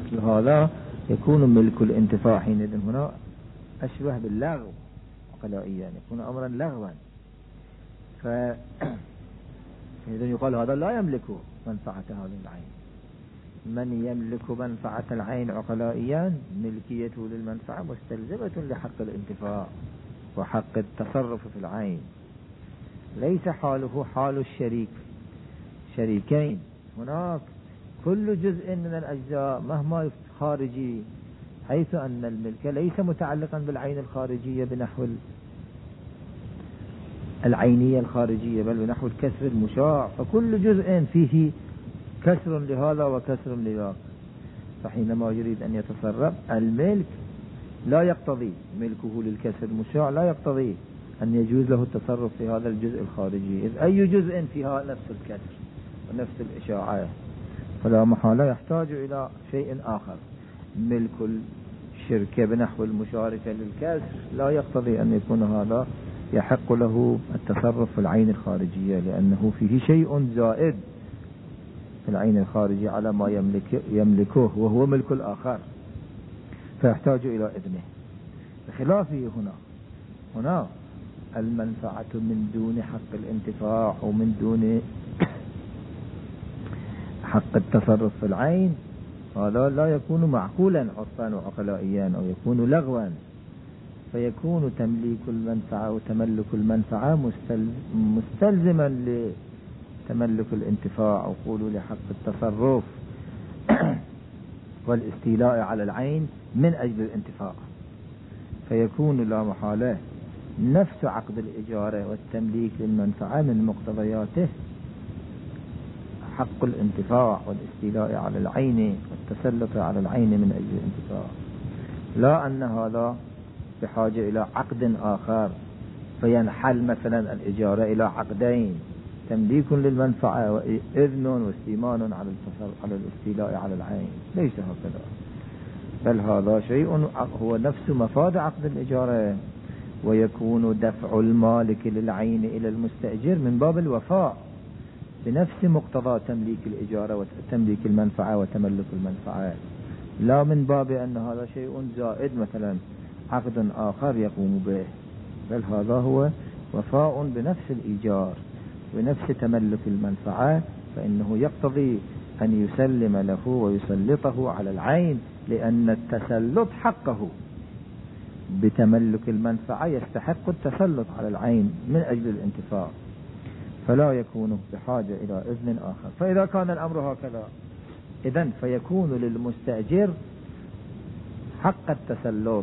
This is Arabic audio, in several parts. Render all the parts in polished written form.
مثل هذا يكون ملك الانتفاع حينئذ هنا أشبه باللغو عقلائيا، يكون أمرا لغوا. فإذا يقال هذا لا يملك منفعة هذه العين. من يملك منفعة العين عقلائيا ملكيته للمنفعة مستلزمة لحق الانتفاع وحق التصرف في العين، ليس حاله حال الشريك. شريكين هناك كل جزء من الأجزاء مهما خارجي، حيث أن الملك ليس متعلقا بالعين الخارجية بنحو العينية الخارجية، بل بنحو الكسر المشاع، فكل جزء فيه كسر لهذا وكسر لذاك. فحينما يريد أن يتصرف الملك لا يقتضي ملكه للكسر المشاع، لا يقتضي أن يجوز له التصرف في هذا الجزء الخارجي، إذ أي جزء فيها نفس الكسر ونفس الإشاعة، فلا محالة يحتاج إلى شيء آخر. ملك الشركة بنحو المشاركة للكسر لا يقتضي أن يكون هذا يحق له التصرف في العين الخارجية، لأنه فيه شيء زائد في العين الخارجية على ما يملكه وهو ملك الآخر، فيحتاج إلى إذنه. بخلافه هنا المنفعة من دون حق الانتفاع ومن دون حق التصرف في العين، هذا لا يكون معقولا عرفا وعقلائيا، أو يكون لغوا، فيكون تمليك المنفعة وتملك المنفعة مستلزما لتملك الانتفاع، أو قولوا لحق التصرف والاستيلاء على العين من أجل الانتفاع. فيكون لا محالة نفس عقد الإجارة والتمليك للمنفعة من مقتضياته حق الانتفاع والاستيلاء على العين والتسلط على العين من أجل الانتفاع، لا أن هذا بحاجة إلى عقد آخر فينحل مثلا الإجارة إلى عقدين، تمليك للمنفعة وإذن واستيمان على الاستيلاء على العين، ليس هكذا، بل هذا شيء هو نفس مفاد عقد الإجارة. ويكون دفع المالك للعين إلى المستأجر من باب الوفاء بنفس مقتضى تمليك الإجارة وتمليك المنفعة وتملك المنفعة، لا من باب أن هذا شيء زائد مثلا عقد آخر يقوم به، بل هذا هو وفاء بنفس الإيجار ونفس تملك المنفعة، فإنه يقتضي أن يسلم له ويسلطه على العين، لأن التسلط حقه بتملك المنفعة يستحق التسلط على العين من أجل الانتفاع، فلا يكون بحاجة إلى إذن آخر. فإذا كان الأمر هكذا إذن فيكون للمستأجر حق التسلط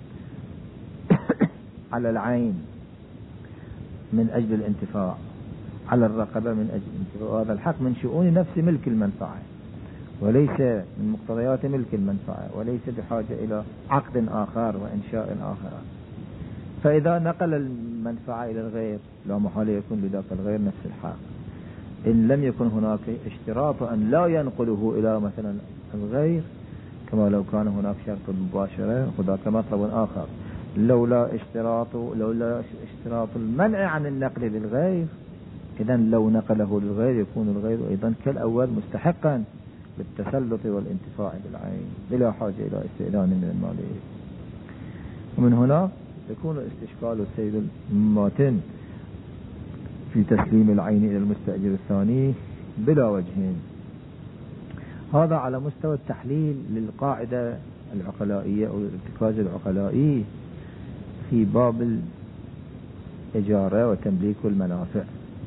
على العين من أجل الانتفاع، على الرقبة من أجل الانتفاع، وهذا الحق من شؤون نفس ملك المنفعة وليس من مقتضيات ملك المنفعة، وليس بحاجة إلى عقد آخر وإنشاء آخر. فإذا نقل المنفعة إلى الغير لا محالة يكون لذاك الغير نفس الحق، إن لم يكن هناك اشتراط أن لا ينقله إلى مثلا الغير، كما لو كان هناك شرط المباشرة وذاك مطلب آخر. لولا اشتراط المنع عن النقل للغير، إذن لو نقله للغير يكون الغير أيضا كالأول مستحقا بالتسلط والانتفاع بالعين بلا حاجة إلى استئذان من المالك. ومن هنا يكون استشكال السيد الماتن في تسليم العين إلى المستأجر الثاني بلا وجهين. هذا على مستوى التحليل للقاعدة العقلائية أو الارتكاز العقلائي في باب الإجارة وتمليك المنافع.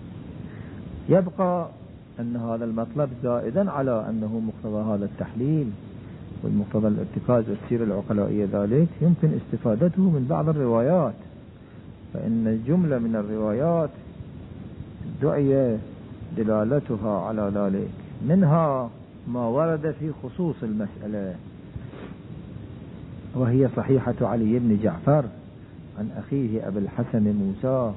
يبقى أن هذا المطلب زائدا على أنه مقتضى هذا التحليل والمقتضى الارتكاز والسيرة العقلائية ذلك يمكن استفادته من بعض الروايات، فإن جملة من الروايات دعي دلالتها على ذلك، منها ما ورد في خصوص المسألة، وهي صحيحة علي بن جعفر عن أخيه أبي الحسن موسى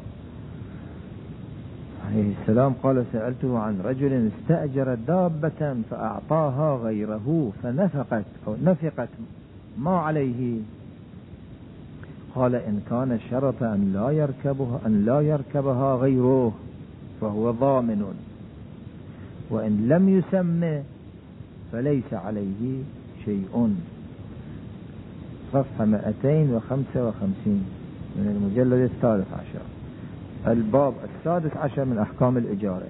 عليه السلام قال: سألته عن رجل استأجر دابة فأعطاها غيره فنفقت أو نفقت ما عليه، قال: إن كان شرط أن لا يركبها غيره فهو ضامن، وإن لم يسمى فليس عليه شيء، صفحة 255 من المجلد 13، الباب 16 من أحكام الإجارة.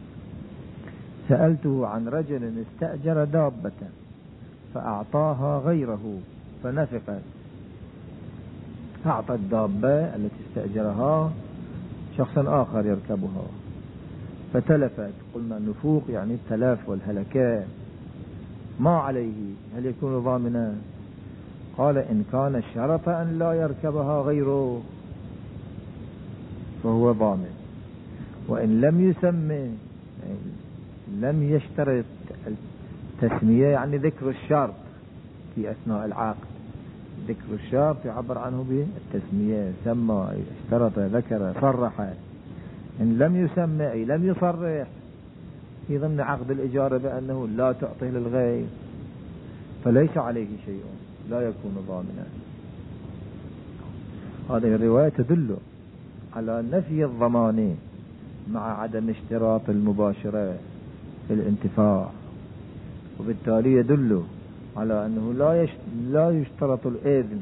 سألته عن رجل استأجر دابة فأعطاها غيره فنفقت. أعطى الدابة التي استأجرها شخصا آخر يركبها فتلفت. قلنا النفوق يعني التلف والهلكات، ما عليه؟ هل يكون ضامنا؟ قال إن كان شرط أن لا يركبها غيره فهو ضامن، وإن لم يسمي، لم يشترط التسمية يعني ذكر الشرط في أثناء العقد، ذكر الشرط يعبر عنه بالتسمية، سمى، اشترط، ذكر، صرح. إن لم يسمى أي لم يصرح في ضمن عقد الإجارة بأنه لا تعطيه للغير فليس عليه شيء، لا يكون ضامنا. هذه الرواية تدل على نفي الضمان مع عدم اشتراط المباشرة في الانتفاع، وبالتالي يدل على أنه لا يشترط الإذن،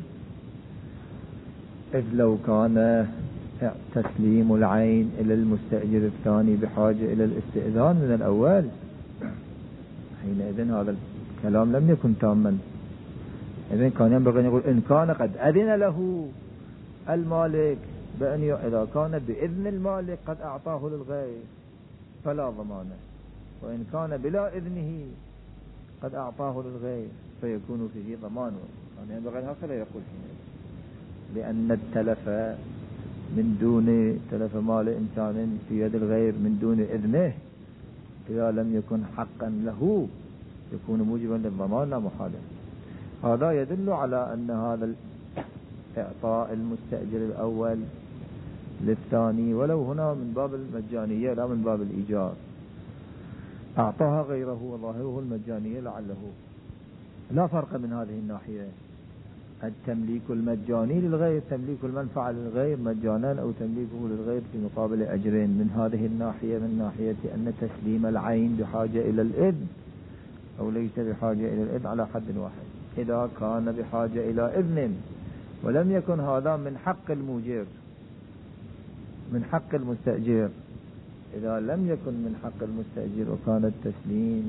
إذ لو كان تسليم العين إلى المستأجر الثاني بحاجة إلى الاستئذان من الأول، حينئذ هذا الكلام لم يكن تاما. إذن كان ينبغي أن يقول إن كان قد أذن له المالك بأن إذا كان بإذن المالك قد أعطاه للغير فلا ضمانه، وإن كان بلا إذنه قد أعطاه للغير فيكون فيه ضمان. كان ينبغي هكذا يقول حينئذ، لأن التلف من دون تلف مال إنسان في يد الغير من دون إذنه إذا لم يكن حقا له يكون موجبا للضمان لا محالة. هذا يدل على أن هذا إعطاء المستأجر الأول للثاني ولو هنا من باب المجانية لا من باب الإيجار، أعطاها غيره وظاهره المجانية لعله لا فرق من هذه الناحية. التمليك المجاني للغير، تمليك المنفعة للغير مجانا أو تمليكه للغير في مقابل أجرين من هذه الناحية، من ناحية أن تسليم العين بحاجة إلى الإذن أو ليس بحاجة إلى الإذن على حد واحد. إذا كان بحاجة إلى إذن ولم يكن هذا من حق الموجر من حق المستأجر، إذا لم يكن من حق المستأجر وكان التسليم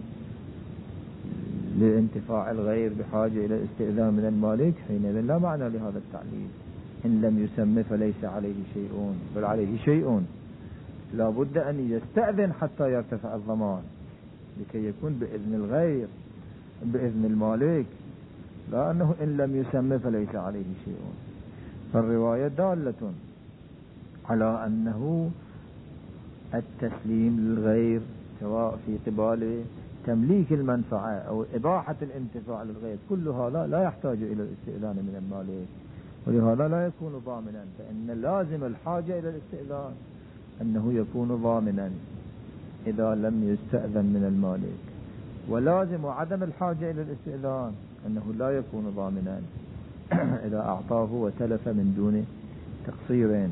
لانتفاع الغير بحاجة إلى الاستئذان من المالك حينئذ لا معنى لهذا التعليل. إن لم يسمى فليس عليه شيء، بل عليه شيء، لا بد أن يستأذن حتى يرتفع الضمان لكي يكون بإذن الغير بإذن المالك، لا أنه إن لم يسمى فليس عليه شيء. فالرواية دالة على أنه التسليم للغير سواء في قبال تمليك المنفعة أو إباحة الانتفاع للغير كلها لا يحتاج إلى الاستئذان من المالك، ولهذا لا يكون ضامنا. فإن لازم الحاجة إلى الاستئذان أنه يكون ضامنا إذا لم يستأذن من المالك، ولازم عدم الحاجة إلى الاستئذان أنه لا يكون ضامنا إذا أعطاه وتلف من دون تقصيرين.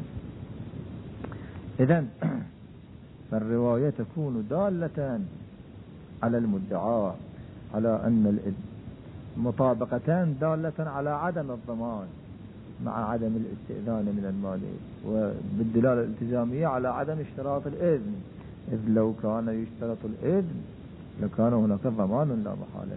إذن فالرواية تكون دالة على المدعى على أن المطابقتان دالة على عدم الضمان مع عدم الاستئذان من المالك، وبالدلالة الالتزامية على عدم اشتراط الإذن، إذ لو كان يشترط الإذن لكان هناك ضمان لا محالة.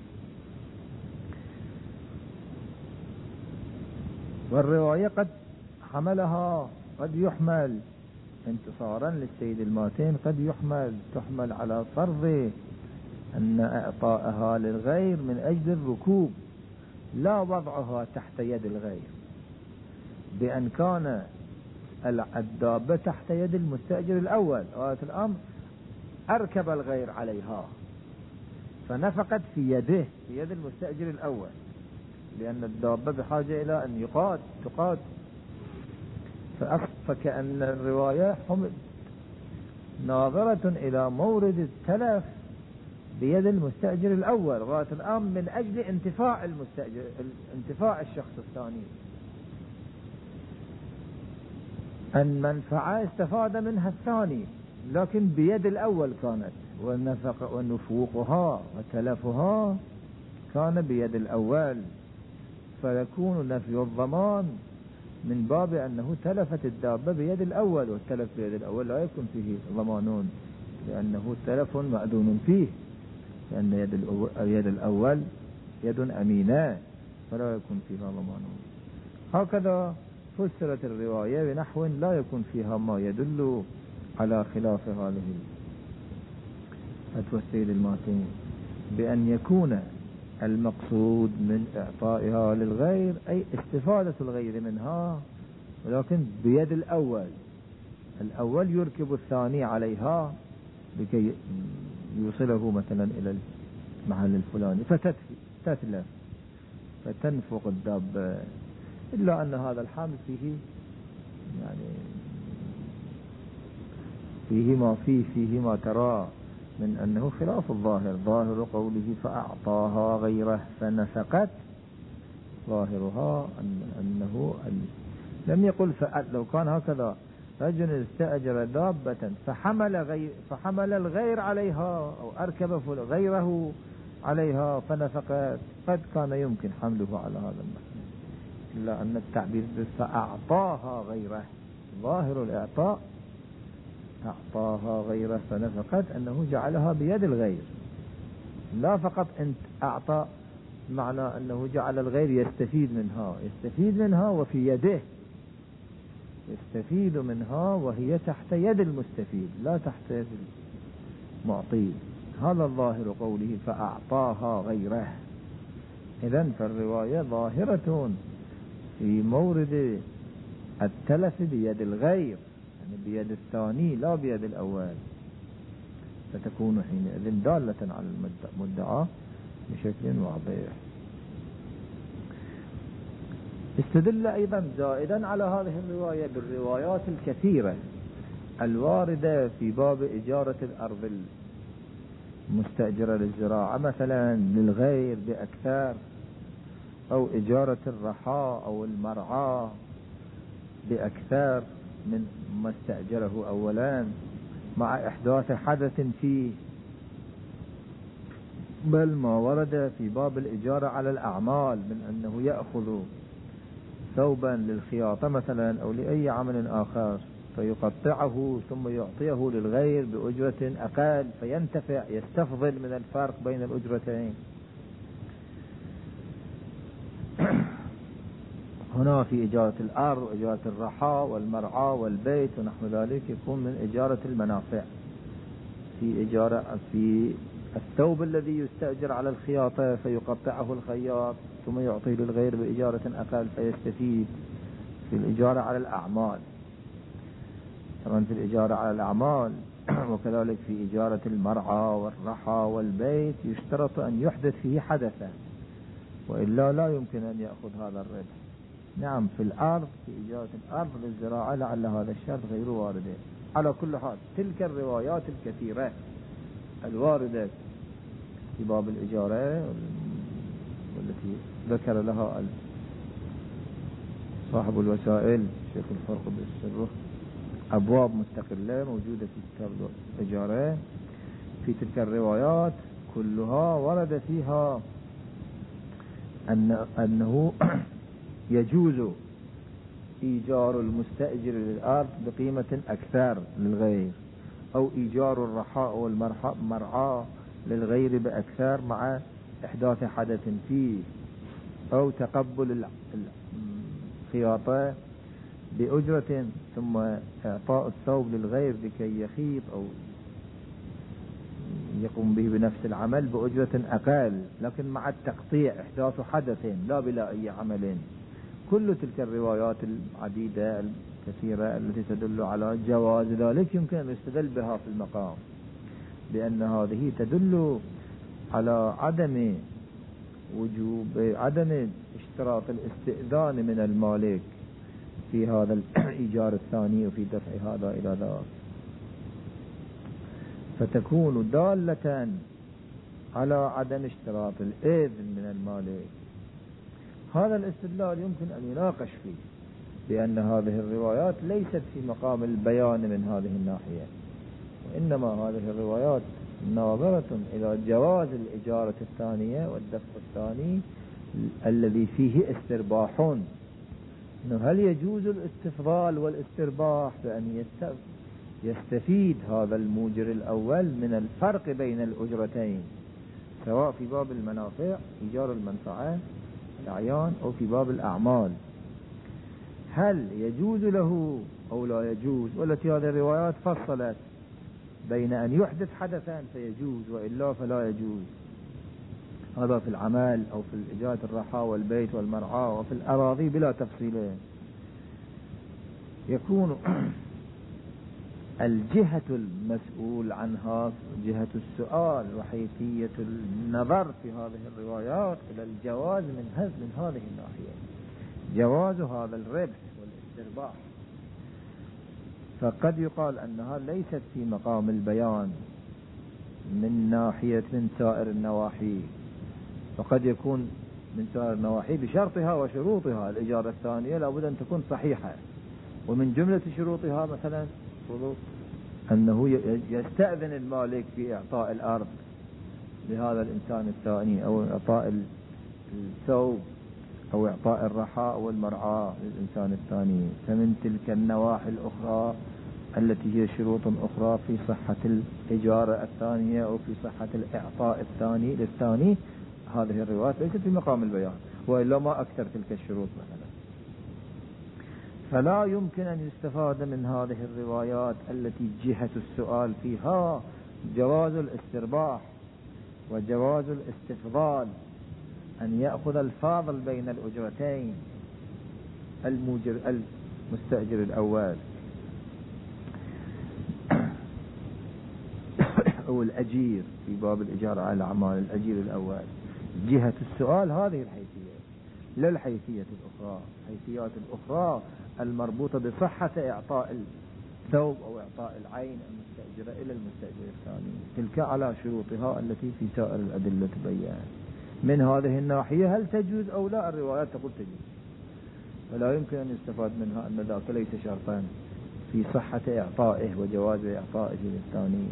والرواية قد حملها، قد يحمل انتصارا للسيد الماتين، قد تحمل على فرض أن إعطاءها للغير من أجل الركوب لا وضعها تحت يد الغير، بأن كان الدابة تحت يد المستأجر الأول، غاية الأمر أركب الغير عليها فنفقت في يده في يد المستأجر الأول، لأن الدابة بحاجة إلى أن تقاد، فكأن الرواية ناظرة إلى مورد التلف بيد المستأجر الأول غاية الأمر من أجل انتفاع المستأجر، انتفاع الشخص الثاني، المنفعة استفاد منها الثاني لكن بيد الأول كانت، ونفوقها وتلفها كان بيد الأول، فيكون نفي الضمان من باب أنه تلفت الدابة بيد الأول، والتلف بيد الأول لا يكون فيه ضمانون، لأنه تلف مأذون فيه، لأن يد الأول يد أمينة فلا يكون فيها ضمانون. هكذا فسرت الرواية بنحو لا يكون فيها ما يدل على خلاف هذه فتوى السيد الماتين، بأن يكون المقصود من إعطائها للغير أي استفادة الغير منها، ولكن بيد الأول يركب الثاني عليها لكي يوصله مثلا إلى المحل الفلاني فتتلف فتنفق الدابة، إلا أن هذا الحمل فيه ما ترى من أنه خلاف الظاهر. ظاهر قوله فأعطاها غيره فنفقت، ظاهرها أنه لم يقل لو كان هكذا رجل استأجر دابة فحمل الغير عليها أو أركب غيره عليها فنفقت، قد كان يمكن حمله على هذا المعنى، إلا أن التعبير فأعطاها غيره، ظاهر الإعطاء أعطاها غيره فنفقت أنه جعلها بيد الغير، لا فقط أنت أعطى معنى أنه جعل الغير يستفيد منها وفي يده، يستفيد منها وهي تحت يد المستفيد لا تحت يد المعطي. هذا الظاهر قوله فأعطاها غيره. إذن فالرواية ظاهرة في مورد التلف بيد الغير، يعني بيد الثاني لا بيد الأول، فتكون حينئذ دالة على المدعى بشكل واضح. استدل أيضا زائدا على هذه الرواية بالروايات الكثيرة الواردة في باب إجارة الأرض المستأجرة للزراعة مثلا للغير بأكثر، أو إجارة الرحاء أو المرعى بأكثر من ما استأجره أولا مع إحداث حدث فيه، بل ما ورد في باب الإجارة على الأعمال من أنه يأخذ ثوبا للخياطة مثلا أو لأي عمل آخر فيقطعه ثم يعطيه للغير بأجرة أقل فينتفع يستفضل من الفرق بين الأجرتين. هنا في إجارة الأرض وإجارة الرحاء والمرعى والبيت ونحو ذلك يكون من إجارة المنافع. في الثوب الذي يستأجر على الخياطة فيقطعه الخياط ثم يعطيه للغير بإجارة أقل فيستفيد. في الإجارة على الأعمال طبعا في الإجارة على الأعمال وكذلك في إجارة المرعى والرحى والبيت يشترط أن يحدث فيه حدثا، وإلا لا يمكن أن يأخذ هذا الربح. نعم في الأرض في إجارة الأرض للزراعة لعل هذا الشرط غير وارد. على كل حال تلك الروايات الكثيرة الواردة في باب الإجارة والتي ذكر لها صاحب الوسائل شيخ الفرق بالسر أبواب مستقلة موجودة في كتاب الإجارة، في تلك الروايات كلها ورد فيها أنه يجوز إيجار المستأجر للأرض بقيمة أكثر للغير، أو إيجار الرحاء والمرعى للغير بأكثر مع إحداث حدث فيه، أو تقبل الخياطة بأجرة ثم إعطاء الثوب للغير لكي يخيط أو يقوم به بنفس العمل بأجرة أقل لكن مع التقطيع إحداث حدث لا بلا أي عمل. كل تلك الروايات العديدة الكثيرة التي تدل على جواز ذلك يمكن أن يستدل بها في المقام، بأن هذه تدل على عدم اشتراط الاستئذان من المالك في هذا الإيجار الثاني وفي دفع هذا إلى ذاك، فتكون دالة على عدم اشتراط الإذن من المالك. هذا الاستدلال يمكن أن يناقش فيه، بأن هذه الروايات ليست في مقام البيان من هذه الناحية، وإنما هذه الروايات ناظرة إلى جواز الإجارة الثانية والدفع الثاني الذي فيه استرباح، إنه هل يجوز الاستفضال والاسترباح بأن يستفيد هذا الموجر الأول من الفرق بين الأجرتين، سواء في باب المنافع إيجار المنفعة الأعيان أو في باب الأعمال، هل يجوز له أو لا يجوز؟ والتي هذه الروايات فصلت بين أن يحدث حدثا فيجوز وإلا فلا يجوز، هذا في العمل أو في الإجارة الرحى والبيت والمرعى وفي الأراضي بلا تفصيلين. يكون الجهة المسؤول عنها جهة السؤال وحيثية النظر في هذه الروايات إلى الجواز من هذه الناحية، جواز هذا الربح والاسترباح. فقد يقال أنها ليست في مقام البيان من سائر النواحي، وقد يكون من سائر النواحي بشرطها وشروطها. الإجارة الثانية لابد أن تكون صحيحة، ومن جملة شروطها مثلا أنه يستأذن المالك في إعطاء الأرض لهذا الإنسان الثاني، أو إعطاء الثوب أو إعطاء الرحاء والمرعى للإنسان الثاني. فمن تلك النواحي الأخرى التي هي شروط أخرى في صحة الإجارة الثانية أو في صحة الإعطاء الثاني للثاني، هذه الروايات ليست في مقام البيان، وإلا ما أكثر تلك الشروط مثلا. فلا يمكن أن يستفاد من هذه الروايات التي جهة السؤال فيها جواز الاسترباح وجواز الاستفضال أن يأخذ الفاضل بين الأجرتين المستأجر الأول أو الأجير في باب الإجارة على الأعمال، الأجير الأول. جهة السؤال هذه الحيثية، لا الحيثية الأخرى. الحيثيات الأخرى المربوطة بصحة إعطاء الثوب أو إعطاء العين المستأجرة إلى المستأجر الثاني، تلك على شروطها التي في سائر الأدلة تبين. من هذه الناحية هل تجوز أو لا؟ الروايات تقول تجوز، فلا يمكن أن يستفاد منها أن ذاك ليس شرطا في صحة إعطائه وجواز إعطائه للثاني.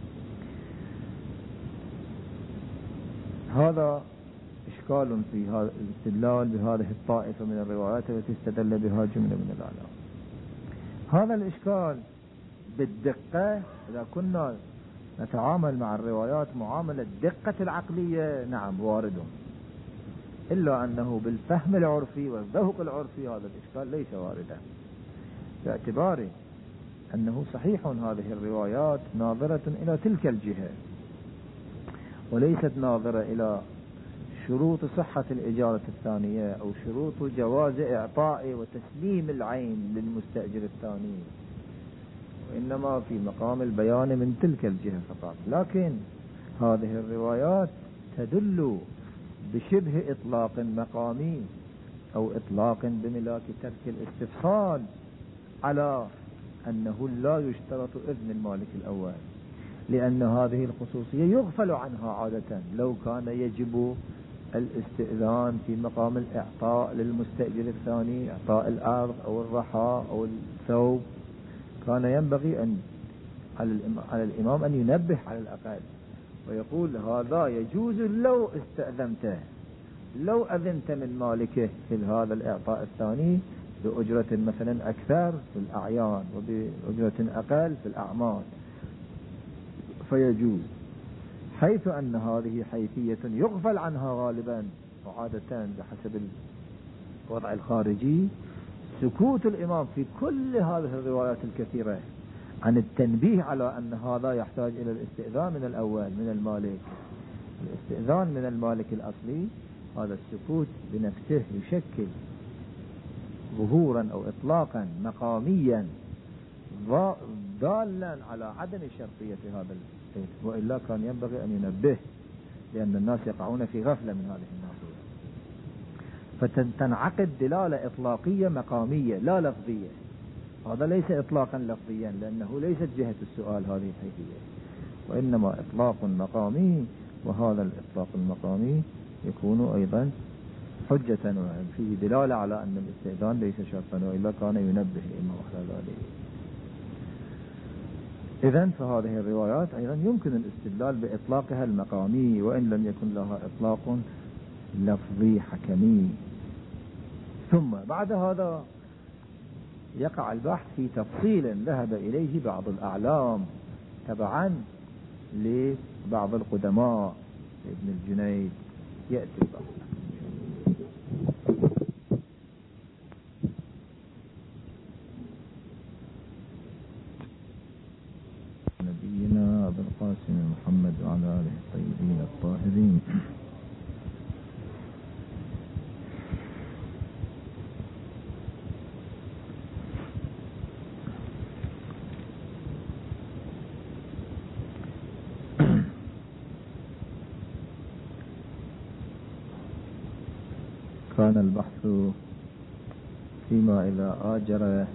هذا إشكال في هذا الاستدلال بهذه الطائفة من الروايات التي استدل بها جملة من العلماء. هذا الإشكال بالدقة إذا كنا نتعامل مع الروايات معاملة دقة العقلية نعم وارد، إلا أنه بالفهم العرفي والذوق العرفي هذا الإشكال ليس واردا، باعتبار أنه صحيح هذه الروايات ناظرة إلى تلك الجهة وليست ناظرة إلى شروط صحة الإجارة الثانية أو شروط جواز إعطاء وتسليم العين للمستأجر الثاني، وإنما في مقام البيان من تلك الجهة فقط. لكن هذه الروايات تدل بشبه إطلاق مقامي أو إطلاق بملاك ترك الاستفصال على أنه لا يشترط إذن المالك الأول، لأن هذه الخصوصية يغفل عنها عادة. لو كان يجب الاستئذان في مقام الإعطاء للمستأجر الثاني، إعطاء الأرض أو الرحاء أو الثوب، كان ينبغي أن على الإمام أن ينبه على الأقل ويقول هذا يجوز لو استأذنته، لو أذنت من مالكه في هذا الإعطاء الثاني بأجرة مثلا أكثر في الأعيان وبأجرة أقل في الأعمال فيجوز، حيث أن هذه حيثية يغفل عنها غالبا وعادة بحسب الوضع الخارجي. سكوت الإمام في كل هذه الروايات الكثيرة عن التنبيه على أن هذا يحتاج إلى الاستئذان من الأول من المالك، الاستئذان من المالك الأصلي، هذا السكوت بنفسه يشكل ظهورا أو إطلاقا مقاميا دالا على عدم شرطية هذا البيت، وإلا كان ينبغي أن ينبه، لأن الناس يقعون في غفلة من هذه الناحية. فتنعقد دلالة إطلاقية مقامية لا لفظية. هذا ليس إطلاقا لفظيا لأنه ليست جهة السؤال هذه الحيثية، وإنما إطلاق مقامي، وهذا الإطلاق المقامي يكون أيضا حجة فيه دلالة على أن الاستئذان ليس شرطا، وإلا كان ينبه الإمام على ذلك. إذن فهذه الروايات أيضا يمكن الاستدلال بإطلاقها المقامي وإن لم يكن لها إطلاق لفظي حكمي. ثم بعد هذا يقع البحث في تفصيل ذهب إليه بعض الأعلام تبعا لبعض القدماء ابن الجنيد. يأتي البحث. نبينا أبو القاسم محمد وعلى آله الطيبين الطاهرين. كان البحث فيما إذا آجر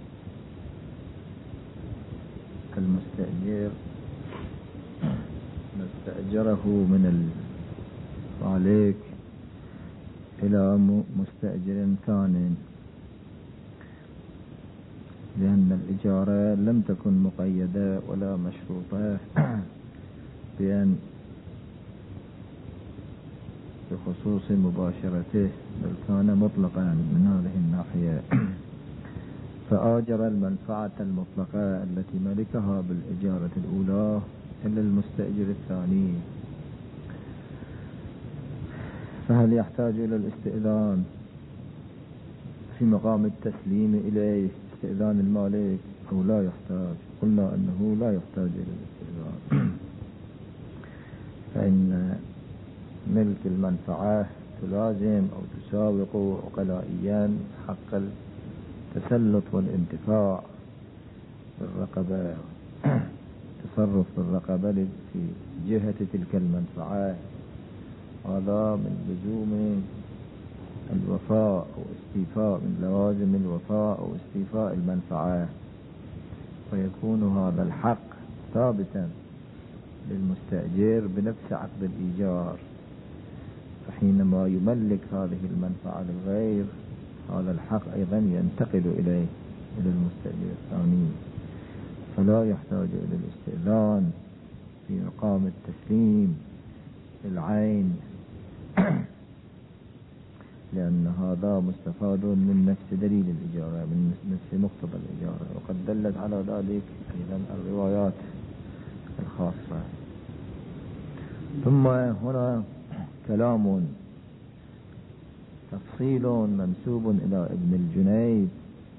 المستأجر مستأجره من المالك إلى مستأجر ثاني، لأن الإجارة لم تكن مقيدة ولا مشروطة بأن بخصوص مباشرته، بل كان مطلقا من هذه الناحية. فآجر المنفعة المطلقة التي ملكها بالإجارة الأولى إلى المستأجر الثاني. فهل يحتاج إلى الاستئذان في مقام التسليم إليه، استئذان المالك، أو لا يحتاج؟ قلنا أنه لا يحتاج إلى الاستئذان، فإن ملك المنفعة تلازم أو تساوق عقلائيا حق التسلط والانتفاع بالرقبة، تصرف بالرقبة في جهة تلك المنفعة. هذا من لزوم الوفاء أو استيفاء، من لوازم الوفاء أو استيفاء المنفعة، ويكون هذا الحق ثابتا للمستأجر بنفس عقد الإيجار. فحينما يملك هذه المنفعة للغير، هذا الحق أيضا ينتقل إلى المستأجر الثاني، فلا يحتاج إلى الاستئذان في مقام التسليم العين، لأن هذا مستفاد من نفس دليل الإجارة، من نفس مقتضى الإجارة، وقد دلت على ذلك أيضا الروايات الخاصة. ثم هنا كلام تفصيل منسوب إلى ابن الجنيد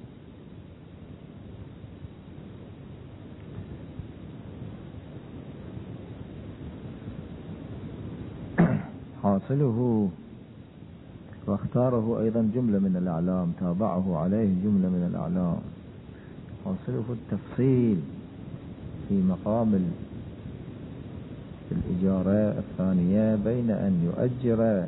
حاصله، واختاره أيضا جملة من الأعلام، تابعه عليه جملة من الأعلام، حاصله التفصيل في مقام الإجارة الثانية بين أن يؤجر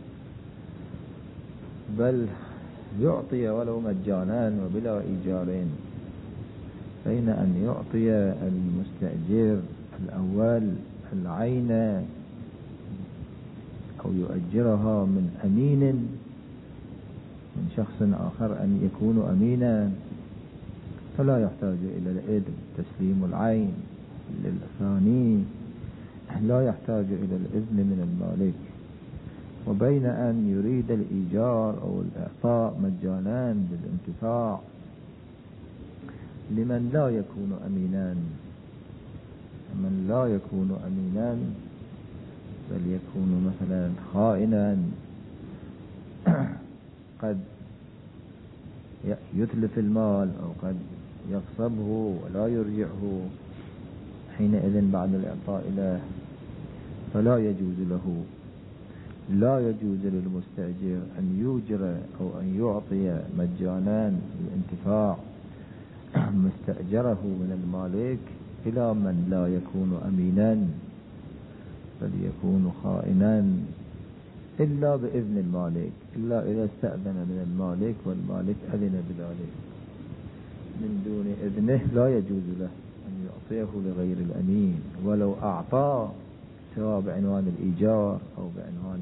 بل يعطي ولو مجانا وبلا إيجار، بين أن يعطي المستأجر الأول العين أو يؤجرها من أمين، من شخص آخر أن يكون أمينا، فلا يحتاج إلى الإذن. تسليم العين للثاني لا يحتاج إلى الإذن من المالك. وبين أن يريد الإيجار أو الإعطاء مجانا بالانتفاع لمن لا يكون أمينا، من لا يكون أمينا بل يكون مثلا خائنا، قد يتلف المال أو قد يغصبه ولا يرجعه حينئذ بعد الإعطاء له، فلا يجوز له، لا يجوز للمستأجر أن يوجر أو أن يعطي مجانا الانتفاع مستأجره من المالك إلى من لا يكون أمينا بل يكون خائنا، إلا بإذن المالك، إلا إذا استأذن من المالك والمالك أذن بذلك. من دون إذنه لا يجوز له أن يعطيه لغير الأمين، ولو أعطاه سواء بعنوان الإيجار أو بعنوان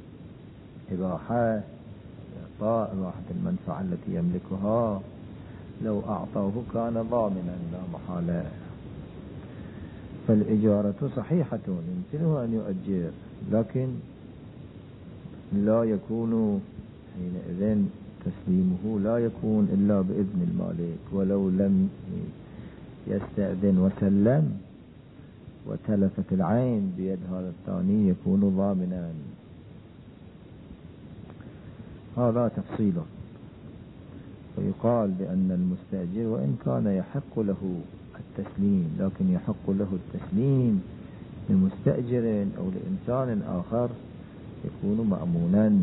الإباحة، إعطاء إباحة المنفعة التي يملكها لو أعطاه كان ضامنا لا محالة. فالإجارة صحيحة يمكنه أن يؤجر، لكن لا يكون حينئذ تسليمه لا يكون إلا بإذن المالك، ولو لم يستأذن وسلم وتلفت العين بيد هذا الثاني يكون ضامنا. هذا تفصيله. ويقال بأن المستأجر وإن كان يحق له التسليم، لكن يحق له التسليم لمستأجر أو لإنسان آخر يكون مأمونا.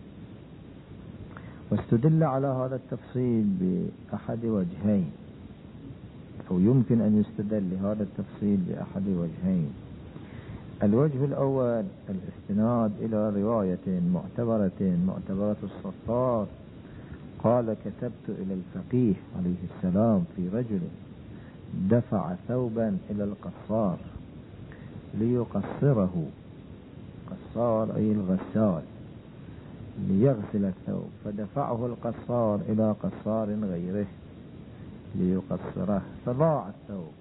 واستدل على هذا التفصيل بأحد وجهين، أو يمكن أن يستدل لهذا التفصيل بأحد وجهين. الوجه الأول الاستناد إلى رواية معتبرة الصفار قال: كتبت إلى الفقيه عليه السلام في رجل دفع ثوبا إلى القصار ليقصره، قصار أي الغسال، ليغسل الثوب، فدفعه القصار إلى قصار غيره ليقصره فضاع الثوب.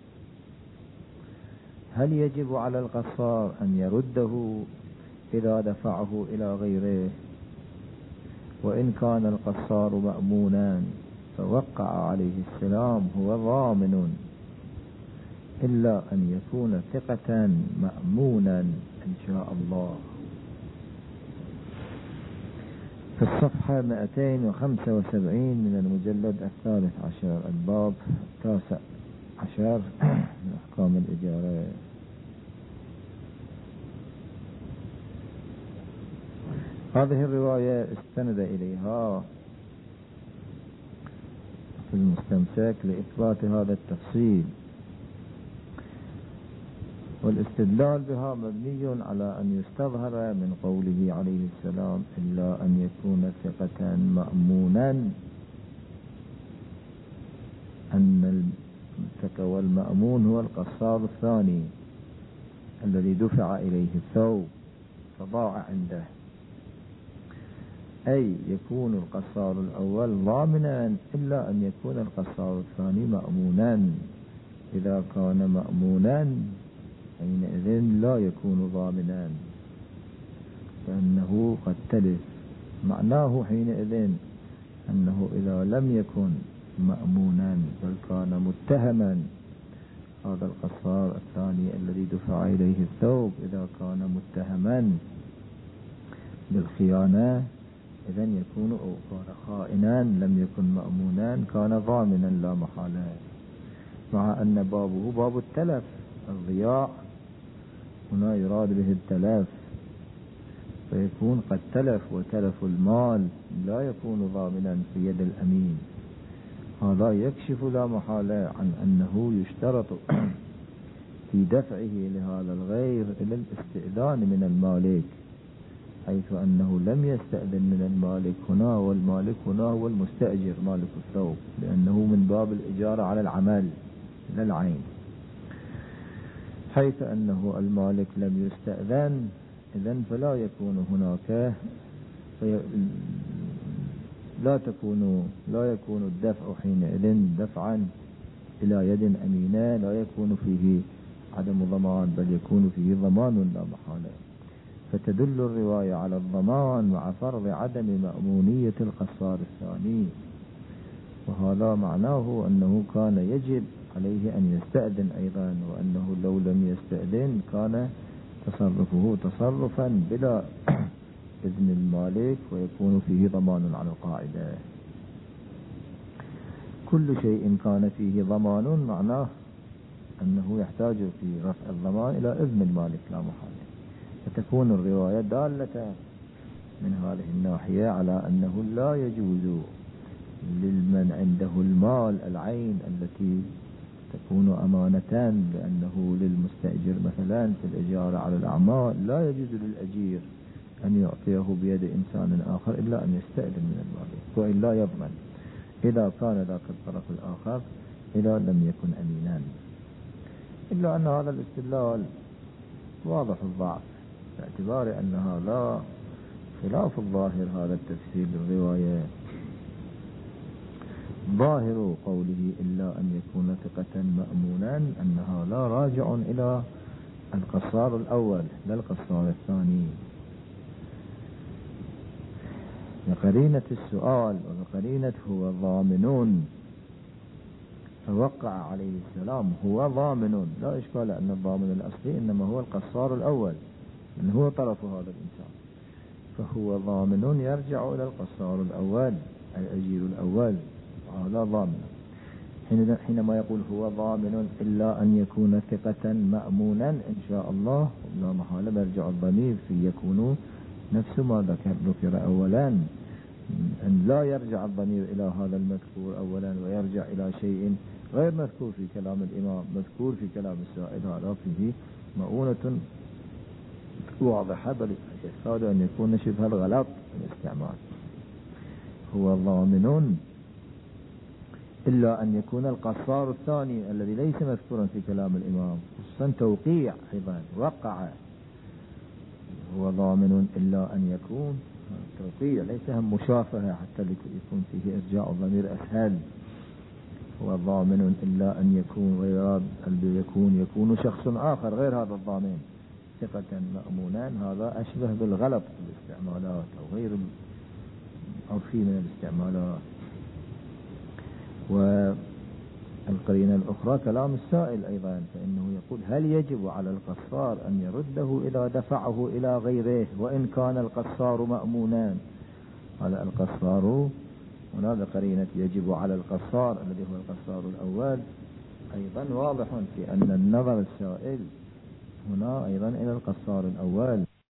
هل يجب على القصار أن يرده إذا دفعه إلى غيره؟ وإن كان القصار مأمونا فوقع عليه السلام هو ضامن، إلا أن يكون ثقة مأمونا إن شاء الله. في الصفحة 275 من المجلد 13 الباب 19 من أحكام الإجارة. هذه الرواية استند إليها في المستمسك لإثبات هذا التفصيل، والاستدلال بها مبني على أن يستظهر من قوله عليه السلام: إلا أن يكون ثقة مأمونا، أن الثقة والمأمون هو القصار الثاني الذي دفع إليه الثوب فضاع عنده، أي يكون القصار الأول ضامنا إلا أن يكون القصار الثاني مأمونا. إذا كان مأمونا حينئذ لا يكون ضامنا، فإنه قد تلف. معناه حينئذ أنه إذا لم يكن مأمونا بل كان متهما، هذا القصار الثاني الذي دفع إليه الثوب إذا كان متهما بالخيانة إذن يكون، أو كان خائنا لم يكن مأمونا كان ضامنا لا محالة، مع أن بابه باب التلف الضياع، هنا يراد به التلف، فيكون قد تلف، وتلف المال لا يكون ضامنا في يد الأمين. هذا يكشف لا محالة عن أنه يشترط في دفعه لهذا الغير إلى الاستئذان من المالك، حيث أنه لم يستأذن من المالك هنا، والمالك هنا هو المستأجر مالك الثوب، لأنه من باب الإجارة على العمل لا العين، حيث أنه المالك لم يستأذن إذن فلا يكون هناك لا يكون الدفع حينئذ دفعا إلى يد أمينة، لا يكون فيه عدم ضمان بل يكون فيه ضمان لا محالة. فتدل الرواية على الضمان مع فرض عدم مأمونية القصار الثاني، وهذا معناه أنه كان يجب عليه أن يستأذن أيضا، وأنه لو لم يستأذن كان تصرفه تصرفا بلا إذن المالك ويكون فيه ضمان على القاعدة. كل شيء كان فيه ضمان معناه أنه يحتاج في رفع الضمان إلى إذن المالك لا محالة، فتكون الرواية دالة من هذه الناحية على أنه لا يجوز لمن عنده المال العين التي تكون أمانة، لأنه للمستأجر مثلا في الإجارة على الأعمال لا يجوز للأجير أن يعطيه بيد إنسان آخر إلا أن يستأذن من المالك، وإلا يضمن إذا كان ذاك الطرف الآخر إذا لم يكن أمينا. إلا أن هذا الاستدلال واضح الضعف، باعتبار أنها لا خلاف الظاهر هذا التفسير للرواية، ظاهر قوله إلا أن يكون ثقة مأمونا أن هذا راجع إلى القصار الأول لا القصار الثاني. بقرينة السؤال وبقرينة هو ضامنون، فوقع عليه السلام هو ضامن، لا إشكال أن الضامن الأصلي إنما هو القصار الأول من هو طرف هذا الإنسان، فهو ضامن يرجع إلى القصار الأول الأجير الأول، هذا ضامن. حينما يقول هو ضامن إلا أن يكون ثقة مأمونا إن شاء الله لا محالة برجع الضمير في يكون نفس ما ذكر أولا، أن لا يرجع الضمير إلى هذا المذكور أولا ويرجع إلى شيء غير مذكور في كلام الإمام مذكور في كلام السائل، هذا فيه مؤونة واضحة، بل يحتاج أن يكون شبه الغلط الاستعمال. هو ضامن إلا أن يكون القصار الثاني الذي ليس مذكورا في كلام الإمام، خصوصا توقيع أيضا وقع، هو ضامن إلا أن يكون توقيع ليس هم مشافهة حتى يكون فيه إرجاع الضمير أسهل. هو ضامن إلا أن يكون غير يكون شخص آخر غير هذا الضامن ثقة مأمونا، هذا أشبه بالغلط في الاستعمالات أو غير العرفي من الاستعمالات. والقرينة الأخرى كلام السائل أيضا، فإنه يقول هل يجب على القصار أن يرده إذا دفعه إلى غيره وإن كان القصار مأمونا؟ هذا القصار هنا قرينة يجب على القصار الذي هو القصار الأول أيضا واضح في أن النظر السائل هنا أيضا إلى القصار الأول.